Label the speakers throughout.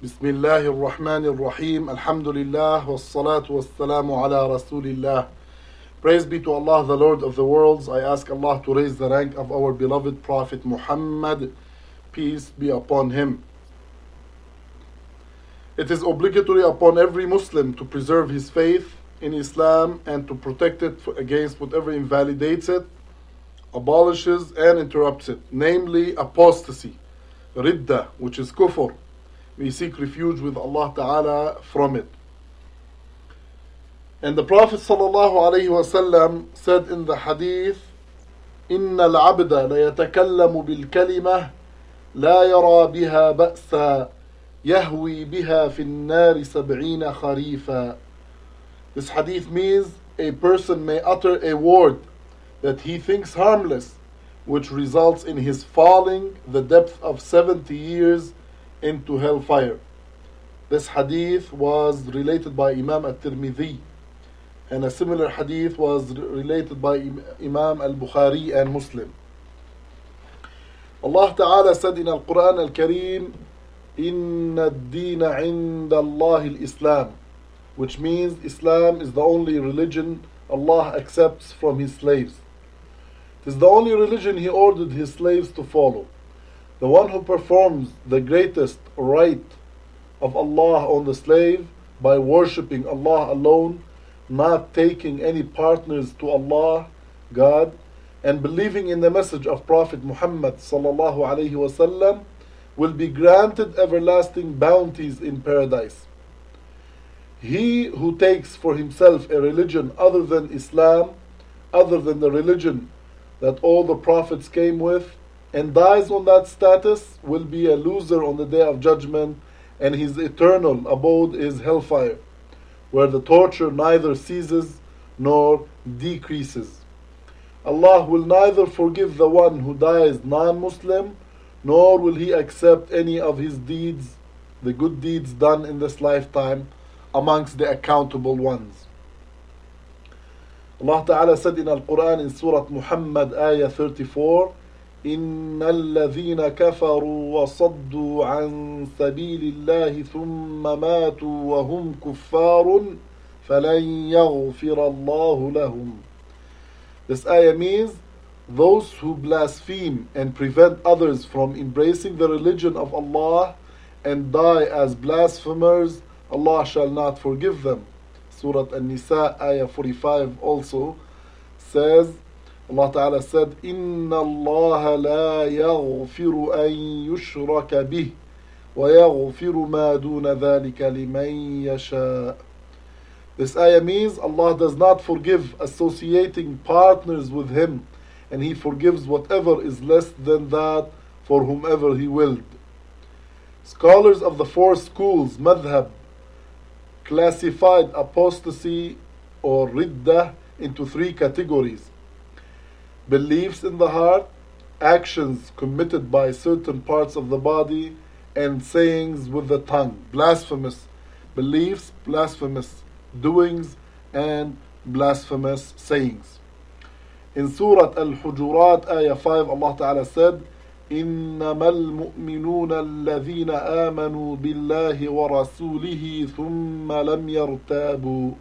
Speaker 1: بسم الله الرحمن الرحيم الحمد لله والصلاة والسلام على رسول الله. Praise be to Allah, the Lord of the worlds. I ask Allah to raise the rank of our beloved Prophet Muhammad, peace be upon him. It is obligatory upon every Muslim to preserve his faith in Islam and to protect it against whatever invalidates it, abolishes and interrupts it, namely apostasy, ridda, which is kufr. We seek refuge with Allah Ta'ala from it. And the Prophet ﷺ said in the hadith, إِنَّ الْعَبْدَ لَيَتَكَلَّمُ بِالْكَلِمَةِ لَا يَرَى بِهَا بَأْسًا يَهْوِي بِهَا فِي النَّارِ 70 خَرِيفًا. This hadith means a person may utter a word that he thinks harmless, which results in his falling the depth of 70 years into hellfire. This hadith was related by Imam At-Tirmidhi, and a similar hadith was related by Imam Al-Bukhari and Muslim. Allah Ta'ala said in Al-Quran Al-Kareem, Inna ad-deena 'inda Allah al-Islam, which means Islam is the only religion Allah accepts from His slaves. It is the only religion He ordered His slaves to follow. The one who performs the greatest right of Allah on the slave by worshipping Allah alone, not taking any partners to Allah, God, and believing in the message of Prophet Muhammad sallallahu alaihi wasallam, will be granted everlasting bounties in paradise. He who takes for himself a religion other than Islam, other than the religion that all the prophets came with, and dies on that status, will be a loser on the Day of Judgment, and his eternal abode is hellfire, where the torture neither ceases nor decreases. Allah will neither forgive the one who dies non-Muslim, nor will He accept any of his deeds, the good deeds done in this lifetime, amongst the accountable ones. Allah Ta'ala said in Al-Quran in Surah Muhammad, Ayah 34, إن الذين كفروا وصدوا عن سبيل الله ثم ماتوا وهم كفار فلن يغفر الله لهم. This ayah means those who blaspheme and prevent others from embracing the religion of Allah and die as blasphemers, Allah shall not forgive them. Surah An-Nisa, Ayah 45 also says, Allah Ta'ala said, إِنَّ اللَّهَ لَا يَغْفِرُ أَن يُشْرَكَ بِهِ وَيَغْفِرُ مَا دُونَ ذَلِكَ لِمَن يَشَاءُ. This ayah means Allah does not forgive associating partners with Him, and He forgives whatever is less than that for whomever He willed. Scholars of the four schools, madhab, classified apostasy or riddah into three categories: beliefs in the heart, actions committed by certain parts of the body, and sayings with the tongue. Blasphemous beliefs, blasphemous doings, and blasphemous sayings. In Surah Al-Hujurat, Ayah 5, Allah Ta'ala said, إنما المؤمنون الذين آمنوا بالله ورسوله ثم لم يرتابوا.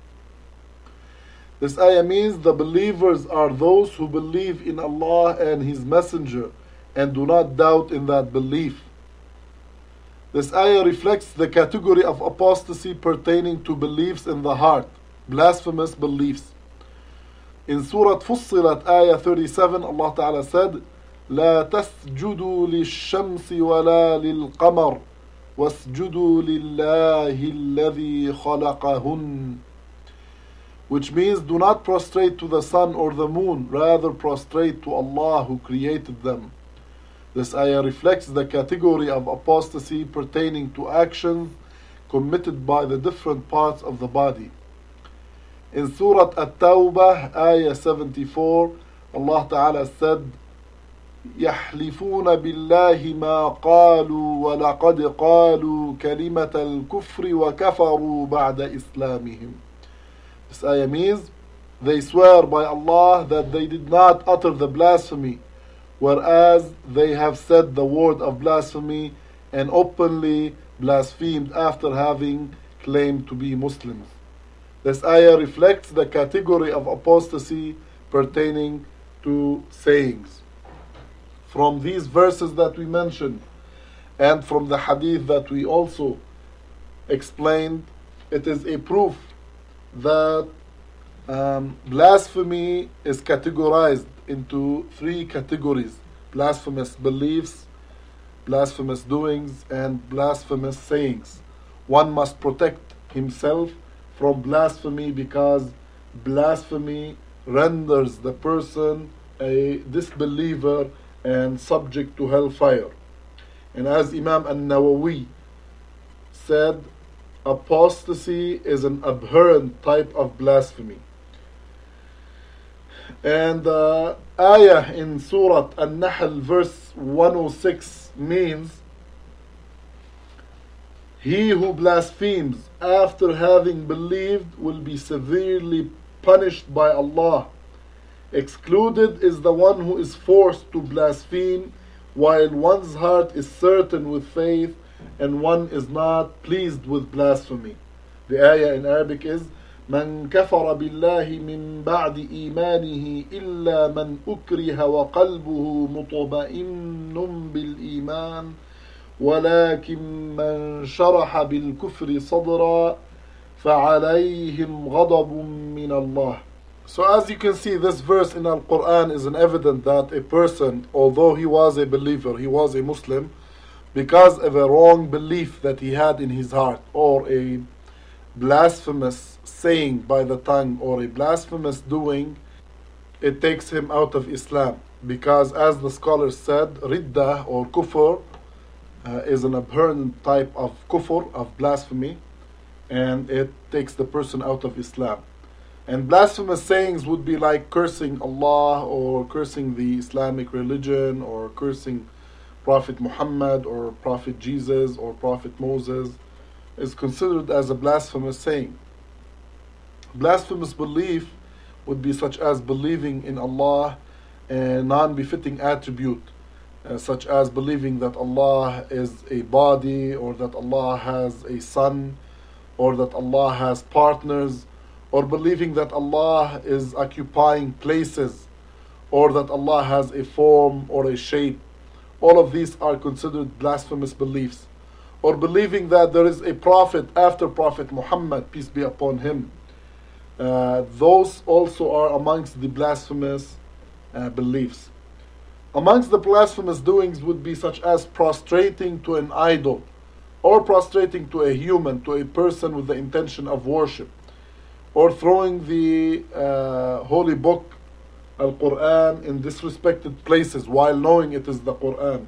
Speaker 1: This ayah means the believers are those who believe in Allah and His Messenger and do not doubt in that belief. This ayah reflects the category of apostasy pertaining to beliefs in the heart, blasphemous beliefs. In Surah Fussilat, Ayah 37, Allah Ta'ala said, لا تسجدوا للشمس ولا للقمر واسجدوا لله الذي خلقهن. Which means, do not prostrate to the sun or the moon, rather prostrate to Allah who created them. This ayah reflects the category of apostasy pertaining to actions committed by the different parts of the body. In Surah At-Tawbah, Ayah 74, Allah Ta'ala said, يحلفون بالله ما قالوا ولقد قالوا كلمة الكفر وكفروا بعد إسلامهم. This ayah means they swear by Allah that they did not utter the blasphemy, whereas they have said the word of blasphemy and openly blasphemed after having claimed to be Muslims. This ayah reflects the category of apostasy pertaining to sayings. From these verses that we mentioned, and from the hadith that we also explained, it is a proof that blasphemy is categorized into three categories: blasphemous beliefs, blasphemous doings, and blasphemous sayings. One must protect himself from blasphemy because blasphemy renders the person a disbeliever and subject to hellfire. And as Imam An-Nawawi said, apostasy is an abhorrent type of blasphemy. And the ayah in Surah An-Nahl verse 106 means, he who blasphemes after having believed will be severely punished by Allah. Excluded is the one who is forced to blaspheme while one's heart is certain with faith and one is not pleased with blasphemy. The ayah in Arabic is, من كفر بالله من بعد إيمانه إلا من أكره وقلبه مطمئن بالإيمان ولكن من شرح بالكفر صدرا فعليهم غضب من الله. So as you can see, this verse in Al-Quran is an evidence that a person, although he was a believer, he was a Muslim, because of a wrong belief that he had in his heart, or a blasphemous saying by the tongue, or a blasphemous doing, it takes him out of Islam. Because as the scholars said, riddah or kufr is an abhorrent type of kufr, of blasphemy, and it takes the person out of Islam. And blasphemous sayings would be like cursing Allah, or cursing the Islamic religion, or cursing Prophet Muhammad, or Prophet Jesus, or Prophet Moses, is considered as a blasphemous saying. Blasphemous belief would be such as believing in Allah a non-befitting attribute, such as believing that Allah is a body, or that Allah has a son, or that Allah has partners, or believing that Allah is occupying places, or that Allah has a form or a shape. All of these are considered blasphemous beliefs. Or believing that there is a prophet after Prophet Muhammad, peace be upon him. Those also are amongst the blasphemous beliefs. Amongst the blasphemous doings would be such as prostrating to an idol, or prostrating to a human, to a person with the intention of worship, or throwing the holy book, Al-Quran, in disrespected places while knowing it is the Quran.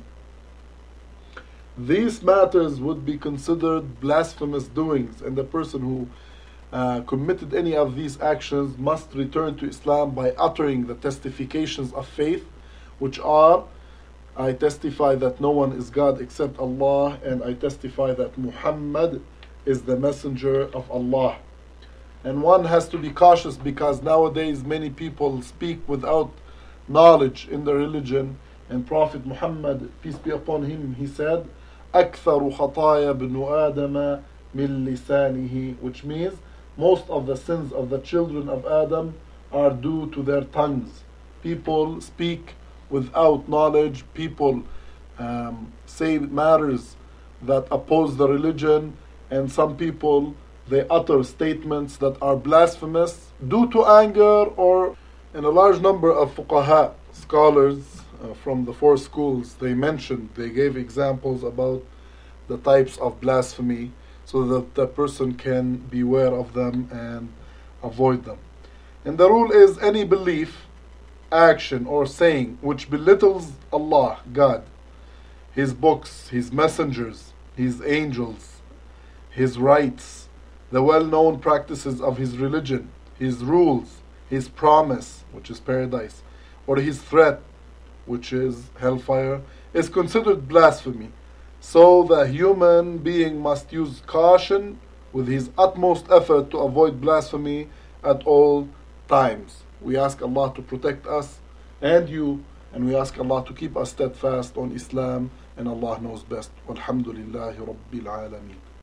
Speaker 1: These matters would be considered blasphemous doings, and the person who committed any of these actions must return to Islam by uttering the testifications of faith, which are, I testify that no one is God except Allah, and I testify that Muhammad is the messenger of Allah. And one has to be cautious, because nowadays many people speak without knowledge in the religion. And Prophet Muhammad, peace be upon him, he said, أكثر خطايا ابن آدم من لسانه, which means most of the sins of the children of Adam are due to their tongues. People speak without knowledge. People say matters that oppose the religion, and some people, they utter statements that are blasphemous due to anger. Or in a large number of fuqaha, scholars from the four schools, they gave examples about the types of blasphemy, so that the person can be aware of them and avoid them. And the rule is, any belief, action, or saying which belittles Allah, God, His books, His messengers, His angels, His rights, the well-known practices of His religion, His rules, His promise, which is paradise, or His threat, which is hellfire, is considered blasphemy. So the human being must use caution with his utmost effort to avoid blasphemy at all times. We ask Allah to protect us and you, and we ask Allah to keep us steadfast on Islam and Allah knows best. Walhamdulillahi Rabbil Alameen.